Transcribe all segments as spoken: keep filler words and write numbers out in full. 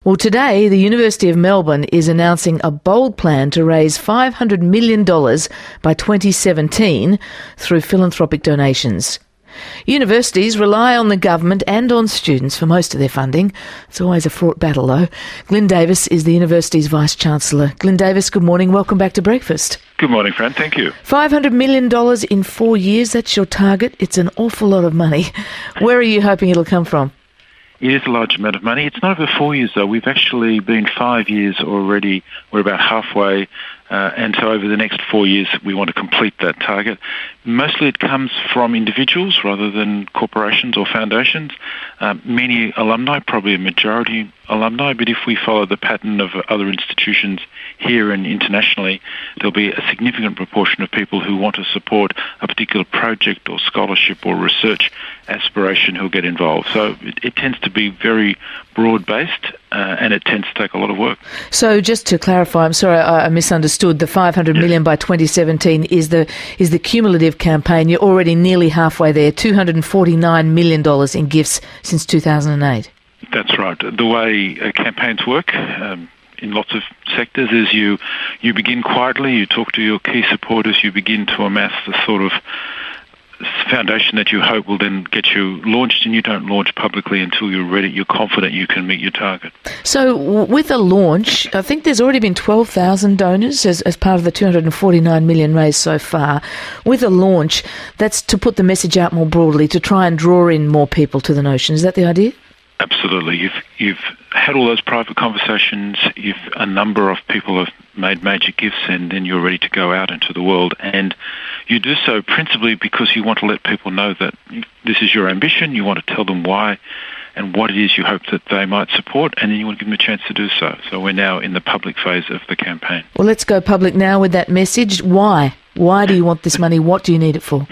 Well, today, the University of Melbourne is announcing a bold plan to raise five hundred million dollars by twenty seventeen through philanthropic donations. Universities rely on the government and on students for most of their funding. It's always a fraught battle, though. Glyn Davis is the university's Vice-Chancellor. Glyn Davis, good morning. Welcome back to Breakfast. Good morning, Fran. Thank you. five hundred million dollars in four years, that's your target. It's an awful lot of money. Where are you hoping it'll come from? It is a large amount of money. It's not over four years, though. We've actually been five years already. We're about halfway. Uh, and so over the next four years, we want to complete that target. Mostly it comes from individuals rather than corporations or foundations. Uh, many alumni, probably a majority alumni, but if we follow the pattern of other institutions here and internationally, there'll be a significant proportion of people who want to support a particular project or scholarship or research aspiration who'll get involved. So it, it tends to be very broad-based uh, and it tends to take a lot of work. So just to clarify, I'm sorry I, I misunderstood, the five hundred million dollars by twenty seventeen is the is the cumulative campaign. You're already nearly halfway there, two hundred forty-nine million dollars in gifts since two thousand eight. That's right. The way uh, campaigns work um, in lots of sectors is you you begin quietly, you talk to your key supporters, you begin to amass the sort of foundation that you hope will then get you launched, and you don't launch publicly until you're ready, you're confident you can meet your target. So with a launch, I think there's already been twelve thousand donors as, as part of the two hundred forty-nine million raised so far. With a launch, that's to put the message out more broadly, to try and draw in more people to the notion. Is that the idea? Absolutely. You've you've had all those private conversations. You've a number of people have made major gifts, and then you're ready to go out into the world. And you do so principally because you want to let people know that this is your ambition. You want to tell them why and what it is you hope that they might support, and then you want to give them a chance to do so. So we're now in the public phase of the campaign. Well, let's go public now with that message. Why? Why do you want this money? What do you need it for?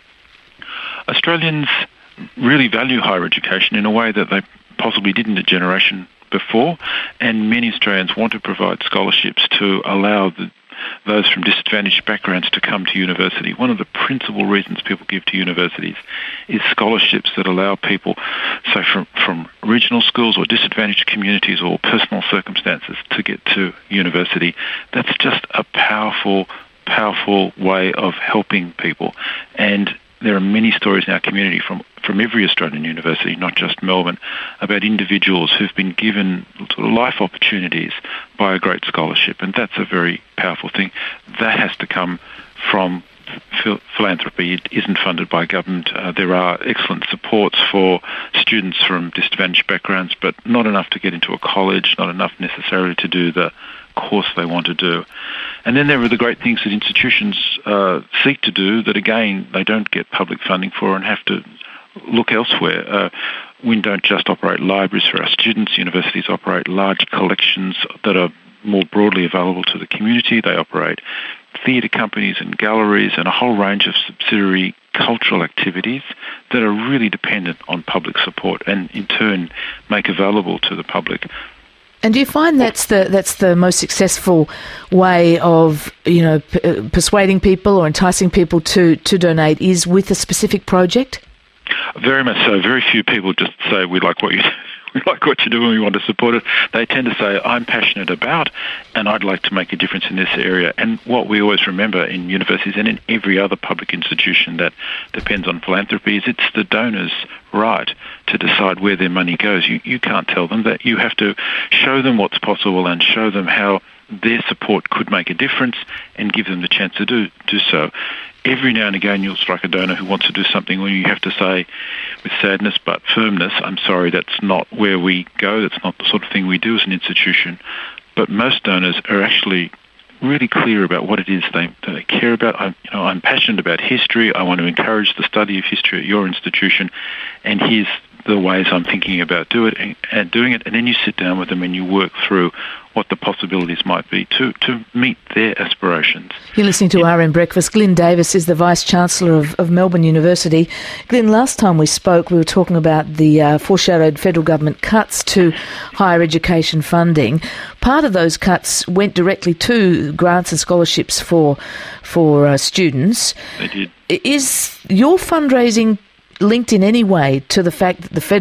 Australians really value higher education in a way that they possibly didn't a generation before, and many Australians want to provide scholarships to allow the, those from disadvantaged backgrounds to come to university. One of the principal reasons people give to universities is scholarships that allow people, say from, from regional schools or disadvantaged communities or personal circumstances, to get to university. That's just a powerful, powerful way of helping people. And there are many stories in our community from, from every Australian university, not just Melbourne, about individuals who've been given sort of life opportunities by a great scholarship, and that's a very powerful thing. That has to come from phil- philanthropy. It isn't funded by government. Uh, there are excellent supports for students from disadvantaged backgrounds, but not enough to get into a college, not enough necessarily to do the course they want to do. And then there are the great things that institutions uh, seek to do that, again, they don't get public funding for and have to look elsewhere. Uh, we don't just operate libraries for our students. Universities operate large collections that are more broadly available to the community. They operate theatre companies and galleries and a whole range of subsidiary cultural activities that are really dependent on public support and in turn make available to the public. And do you find that's the that's the most successful way of, you know, p- persuading people or enticing people to, to donate is with a specific project? Very much so. Very few people just say, we like what you we like what you do and we want to support it. They tend to say, I'm passionate about and I'd like to make a difference in this area. And what we always remember in universities and in every other public institution that depends on philanthropy is it's the donor's right to decide where their money goes. You, you can't tell them that. You have to show them what's possible and show them how their support could make a difference and give them the chance to do do so. Every now and again you'll strike a donor who wants to do something when you have to say with sadness but firmness, I'm sorry, that's not where we go, that's not the sort of thing we do as an institution. But most donors are actually really clear about what it is they, that they care about. I'm, you know, I'm passionate about history, I want to encourage the study of history at your institution, and here's the ways I'm thinking about do it and, and doing it, and then you sit down with them and you work through what the possibilities might be to, to meet their aspirations. You're listening to R N Breakfast. Glyn Davis is the Vice-Chancellor of, of Melbourne University. Glyn, last time we spoke, we were talking about the uh, foreshadowed federal government cuts to higher education funding. Part of those cuts went directly to grants and scholarships for, for uh, students. They did. Is your fundraising linked in any way to the fact that the federal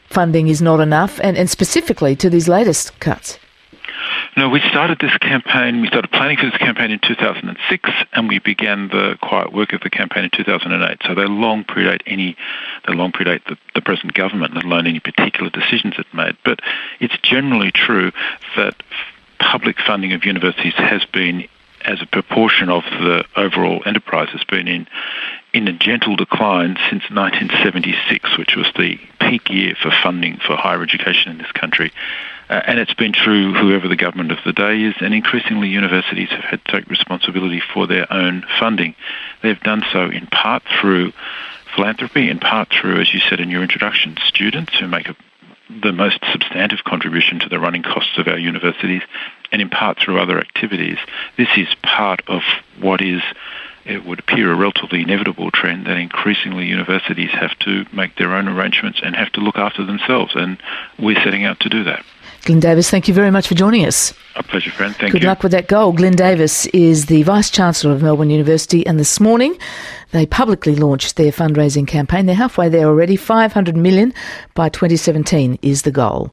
funding is not enough, and, and specifically to these latest cuts? No, we started this campaign, we started planning for this campaign in two thousand six, and we began the quiet work of the campaign in two thousand eight. So they long predate any, they long predate the, the present government, let alone any particular decisions it made. But it's generally true that public funding of universities has been, as a proportion of the overall enterprise, has been in in a gentle decline since nineteen seventy-six, which was the peak year for funding for higher education in this country. Uh, and it's been true whoever the government of the day is, and increasingly universities have had to take responsibility for their own funding. They've done so in part through philanthropy, in part through, as you said in your introduction, students who make a, the most substantive contribution to the running costs of our universities, and in part through other activities. This is part of what is, it would appear, a relatively inevitable trend that increasingly universities have to make their own arrangements and have to look after themselves, and we're setting out to do that. Glyn Davis, thank you very much for joining us. A pleasure, friend. Thank Good you. Good luck with that goal. Glyn Davis is the Vice-Chancellor of Melbourne University, and this morning they publicly launched their fundraising campaign. They're halfway there already. five hundred million dollars by twenty seventeen is the goal.